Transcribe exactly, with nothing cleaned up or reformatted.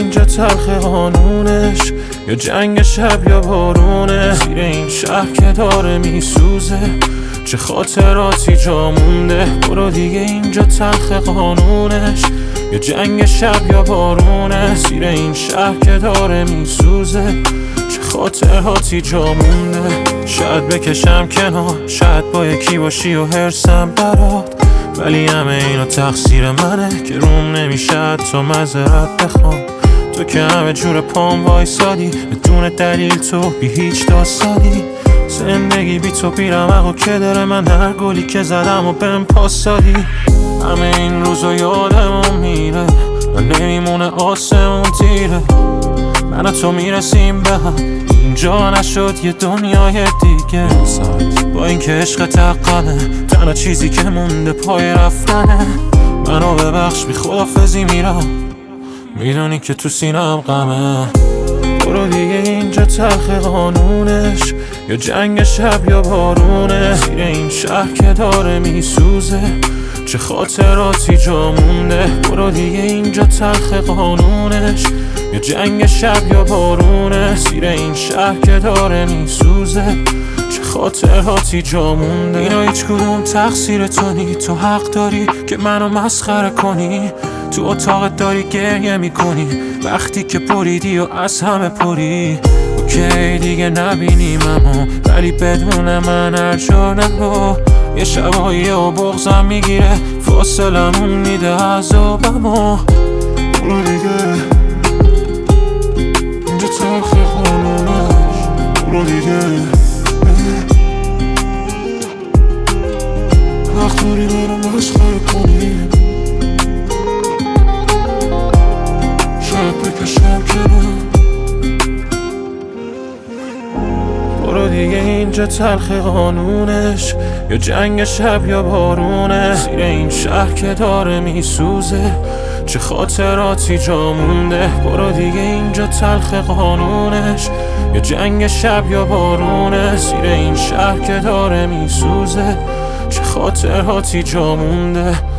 اینجا تلخ قانونش، یا جنگ شب یا بارونه. زیر این شهر که داره میسوزه، چه خاطراتی جا مونده. برو دیگه اینجا تلخ قانونش، یا جنگ شب یا بارونه. زیر این شهر که داره میسوزه، چه خاطراتی جا مونده. شاید بکشم کنار، شاید با یکی باشی و هرسم برات، ولی همه اینا تقصیر منه که روم نمیشه تو معذرت بخوام. تو که همه جور پام وایسادی، بدون دلیل تو بی هیچ داستانی. زندگی بی تو بیرمق و که داره، من هر گلی که زدم و بهم پاس دادی. همه این روزا یادمون میره و نمیمونه آسمون تیره. من و تو میرسیم به هم، اینجا نشد یه دنیای دیگه. با این که عشق تقمه، تنها چیزی که مونده پای رفتنه. منو ببخش بی خدافزی میرم، میدونی که تو سینم غمه. برو دیگه اینجا تلخ قانونش، یا جنگ شب یا بارونه. زیر این شهر که داره میسوزه، چه خاطراتی جا مونده. برو دیگه اینجا تلخ قانونش، یا جنگ شب یا بارونه. زیر این شهر که داره میسوزه، چه خاطراتی جا مونده. اینا هیچ کدوم تقصیر تو نی، تو حق داری که منو مسخره کنی. تو اتاقت داری گریه میکنی وقتی که پریدی و از همه پری. اوکی دیگه نبینیم اما، ولی بدون من هر جا نرو. یه شبایی و بغضم میگیره، فاصلمون میده عذابمو. برو دیگه اینجا تلخ قانونش، برو دیگه وقت داری برو مسخره کنی. شاید بکشم کنم. برو دیگه اینجا تلخ قانونش، یا جنگ شب یا بارونه. زیر این شهر که داره میسوزه، چه خاطراتی جا مونده. برو دیگه اینجا تلخ قانونش، یا جنگ شب یا بارونه. زیر این شهر که داره میسوزه، چه خاطراتی جا مونده.